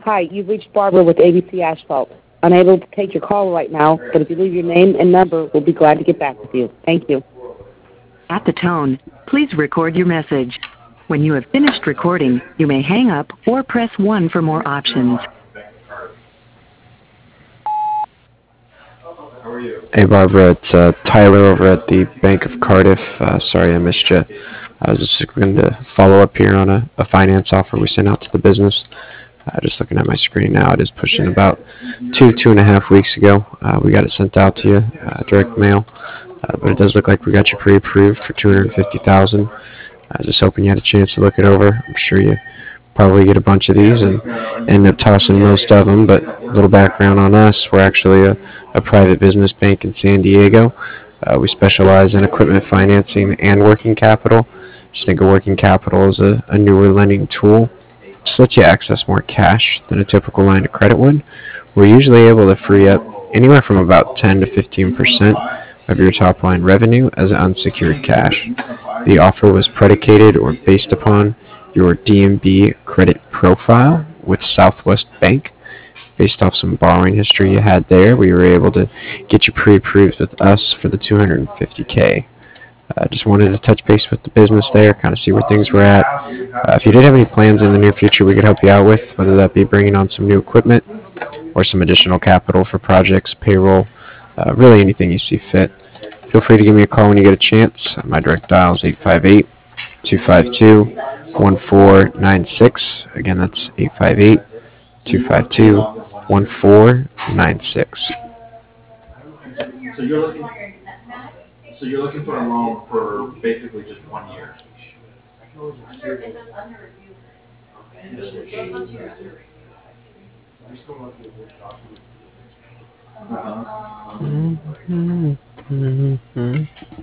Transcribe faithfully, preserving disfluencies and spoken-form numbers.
Hi, you've reached Barbara with A B C Asphalt. Unable to take your call right now, but if you leave your name and number, we'll be glad to get back with you. Thank you. At the tone, please record your message. When you have finished recording, you may hang up or press one for more options. Hey Barbara, it's uh, Tyler over at the Bank of Cardiff. Uh, sorry I missed you. I was just going to follow up here on a, a finance offer we sent out to the business. Uh, just looking at my screen now, it is pushing about two, two and a half weeks ago. Uh, we got it sent out to you, uh, direct mail, uh, but it does look like we got you pre-approved for two hundred fifty thousand dollars. I was just hoping you had a chance to look it over. I'm sure you probably get a bunch of these and end up tossing most of them, but a little background on us. We're actually a, a private business bank in San Diego. Uh, we specialize in equipment financing and working capital. Just think of working capital as a, a newer lending tool. Just lets you access more cash than a typical line of credit would. We're usually able to free up anywhere from about ten to fifteen percent of your top line revenue as unsecured cash. The offer was predicated or based upon your D M B credit profile with Southwest Bank. Based off some borrowing history you had there, we were able to get you pre-approved with us for the two hundred fifty K. I uh, just wanted to touch base with the business there, kind of see where things were at. Uh, if you did have any plans in the near future we could help you out with, whether that be bringing on some new equipment or some additional capital for projects, payroll, uh, really anything you see fit, feel free to give me a call when you get a chance. My direct dial is eight five eight, two five two, one four nine six. Again, that's eight five eight, two five two, one four nine six. So you're looking, so you're looking for a loan for basically just one year? Uh-huh. Mm-hmm. Mm-hmm.